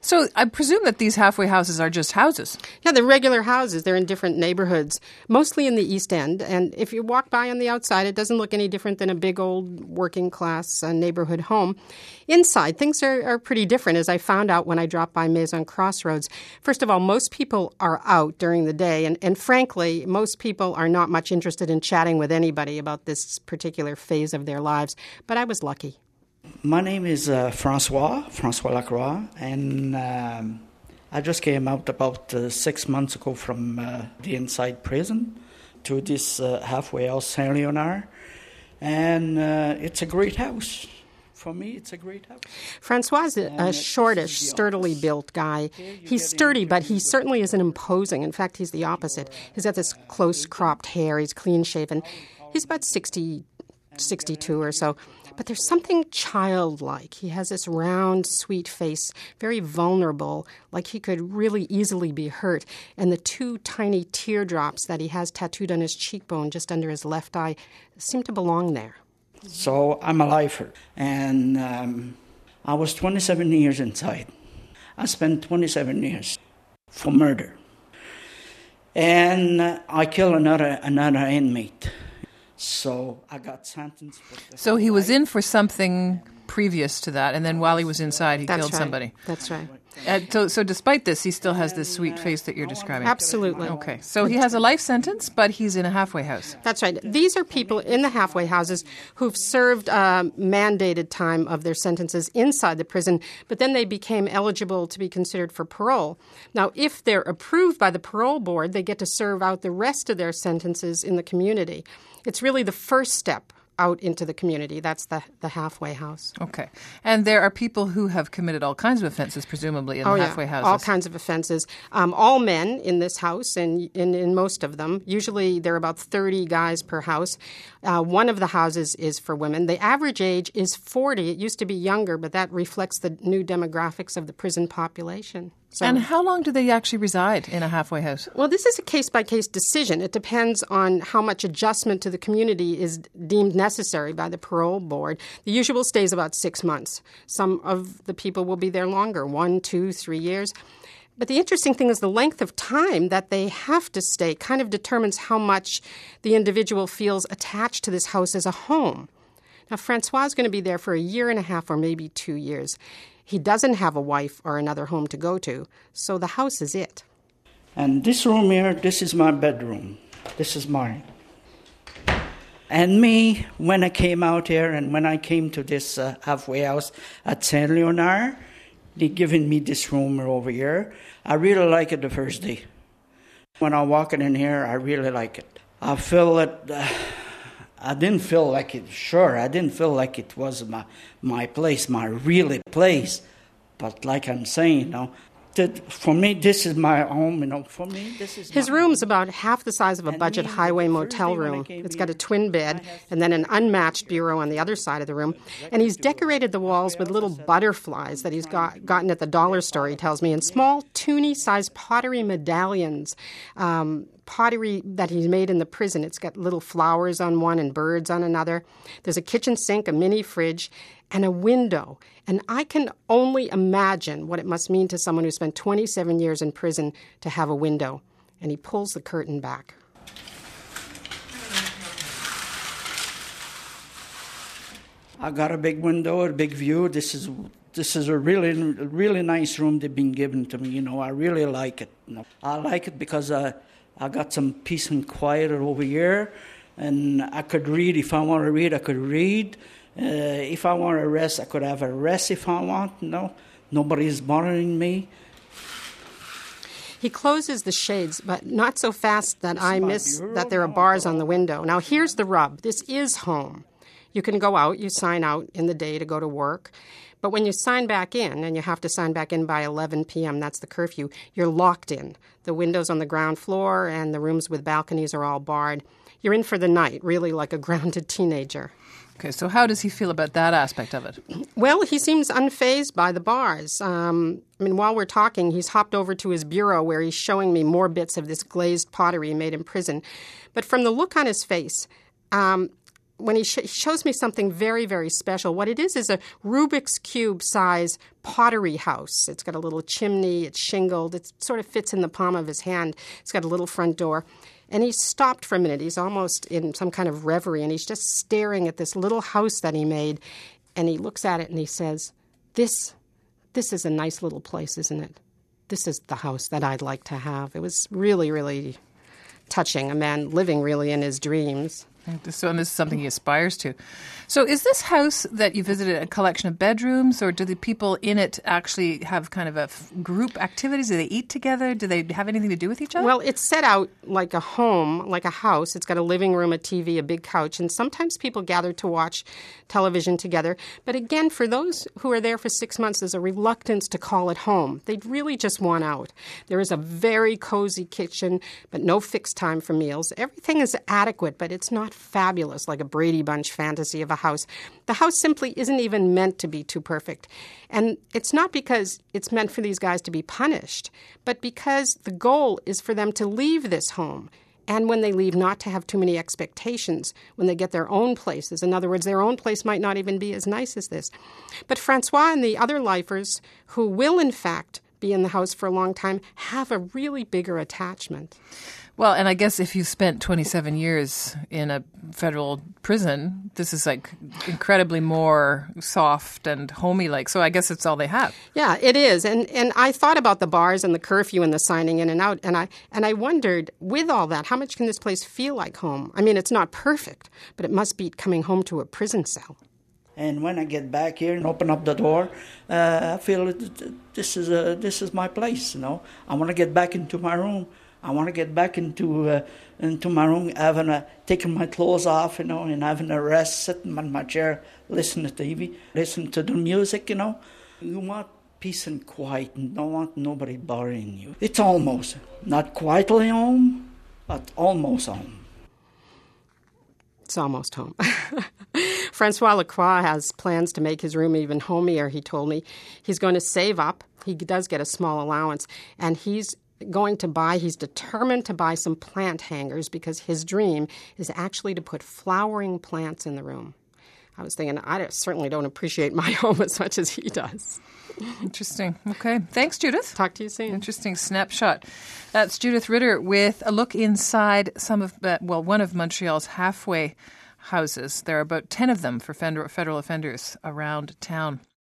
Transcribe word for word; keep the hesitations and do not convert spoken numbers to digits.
So I presume that these halfway houses are just houses. Yeah, they're regular houses. They're in different neighborhoods, mostly in the East End. And if you walk by on the outside, it doesn't look any different than a big old working class uh, neighborhood home. Inside, things are, are pretty different, as I found out when I dropped by Maison Crossroads. First of all, most people are out during the day. And, and frankly, most people are not much interested in chatting with anybody about this particular phase of their lives. But I was lucky. My name is uh, Francois, Francois Lacroix, and um, I just came out about uh, six months ago from uh, the inside prison to this uh, halfway house, Saint Leonard, and uh, it's a great house. For me, it's a great house. Francois is a, a shortish, sturdily built guy. He's sturdy, but he certainly isn't imposing. In fact, he's the opposite. He's got this close-cropped hair. He's clean-shaven. He's about sixty, sixty-two or so. But there's something childlike. He has this round, sweet face, very vulnerable, like he could really easily be hurt. And the two tiny teardrops that he has tattooed on his cheekbone just under his left eye seem to belong there. So I'm a lifer, and um, I was twenty-seven years inside. I spent twenty-seven years for murder. And uh, I killed another another inmate. So I got sentenced. For so he was in for something previous to that, and then while he was inside, he That's killed right. somebody. That's right. Uh, so, so despite this, he still has this sweet face that you're describing. Absolutely. Okay, so he has a life sentence, but he's in a halfway house. That's right. These are people in the halfway houses who've served uh, mandated time of their sentences inside the prison, but then they became eligible to be considered for parole. Now, if they're approved by the parole board, they get to serve out the rest of their sentences in the community. It's really the first step out into the community. That's the the halfway house. Okay. And there are people who have committed all kinds of offenses, presumably, in oh, the yeah. halfway houses. All kinds of offenses. Um, all men in this house, and in, in most of them. Usually there are about thirty guys per house. Uh, one of the houses is for women. The average age is forty. It used to be younger, but that reflects the new demographics of the prison population. So, and how long do they actually reside in a halfway house? Well, this is a case-by-case decision. It depends on how much adjustment to the community is deemed necessary by the parole board. The usual stay is about six months. Some of the people will be there longer, one, two, three years. But the interesting thing is the length of time that they have to stay kind of determines how much the individual feels attached to this house as a home. Now, Francois is going to be there for a year and a half or maybe two years. He doesn't have a wife or another home to go to, so the house is it. And this room here, this is my bedroom. This is mine. And me, when I came out here and when I came to this uh, halfway house at Saint Leonard, they given me this room over here. I really like it the first day. When I walk in here, I really like it. I feel that... Uh, I didn't feel like it, sure, I didn't feel like it was my my place, my really place. But like I'm saying, you know, that for me, this is my home, you know, for me, this is His my room's home. about half the size of a And budget me, highway the motel first day when I room. came It's got a here, twin bed and then an unmatched bureau on the other side of the room. And he's decorated the walls with little butterflies that he's got gotten at the dollar store, he tells me, and small, toonie-sized pottery medallions. Um, pottery that he's made in the prison. It's got little flowers on one and birds on another. There's a kitchen sink, a mini fridge, and a window. And I can only imagine what it must mean to someone who spent twenty-seven years in prison to have a window. And he pulls the curtain back. I got a big window, a big view. This is this is a really, really nice room they've been given to me. You know, I really like it. You know, I like it because I, I got some peace and quiet over here, and I could read. If I want to read, I could read. Uh, if I want to rest, I could have a rest if I want. You know, nobody's bothering me. He closes the shades, but not so fast that I miss that there are bars on the window. Now, here's the rub. This is home. You can go out, you sign out in the day to go to work. But when you sign back in, and you have to sign back in by eleven p.m., that's the curfew, you're locked in. The windows on the ground floor and the rooms with balconies are all barred. You're in for the night, really like a grounded teenager. Okay, so how does he feel about that aspect of it? Well, he seems unfazed by the bars. Um, I mean, while we're talking, he's hopped over to his bureau where he's showing me more bits of this glazed pottery made in prison. But from the look on his face, um, when he, sh- he shows me something very, very special. What it is is a Rubik's Cube size pottery house. It's got a little chimney. It's shingled. It sort of fits in the palm of his hand. It's got a little front door. And he stopped for a minute. He's almost in some kind of reverie, and he's just staring at this little house that he made. And he looks at it and he says, this, this is a nice little place, isn't it? This is the house that I'd like to have. It was really, really touching, a man living really in his dreams. So, and this is something he aspires to. So is this house that you visited a collection of bedrooms, or do the people in it actually have kind of a f- group activities? Do they eat together? Do they have anything to do with each other? Well, it's set out like a home, like a house. It's got a living room, a T V, a big couch, and sometimes people gather to watch television together. But again, for those who are there for six months, there's a reluctance to call it home. They really just want out. There is a very cozy kitchen, but no fixed time for meals. Everything is adequate, but it's not fabulous like a Brady Bunch fantasy of a house. The house simply isn't even meant to be too perfect. And it's not because it's meant for these guys to be punished, but because the goal is for them to leave this home. And when they leave, not to have too many expectations when they get their own places. In other words, their own place might not even be as nice as this. But Francois and the other lifers who will, in fact, be in the house for a long time have a really bigger attachment. Well, and I guess if you spent twenty-seven years in a federal prison, this is like incredibly more soft and homey-like. So I guess it's all they have. Yeah, it is. And and I thought about the bars and the curfew and the signing in and out, and I and I wondered, with all that, how much can this place feel like home? I mean, it's not perfect, but it must be coming home to a prison cell. And when I get back here and open up the door, uh, I feel that this is a, this is my place. You know, I want to get back into my room. I want to get back into uh, into my room, having a, taking my clothes off, you know, and having a rest, sitting in my chair, listening to T V, listening to the music, you know. You want peace and quiet, and don't want nobody bothering you. It's almost, not quietly home, but almost home. It's almost home. Francois Lacroix has plans to make his room even homier, he told me. He's going to save up. He does get a small allowance, and he's going to buy, he's determined to buy some plant hangers because his dream is actually to put flowering plants in the room. I was thinking, I certainly don't appreciate my home as much as he does. Interesting. Okay. Thanks, Judith. Talk to you soon. Interesting snapshot. That's Judith Ritter with a look inside some of, uh, well, one of Montreal's halfway houses. There are about ten of them for federal offenders around town.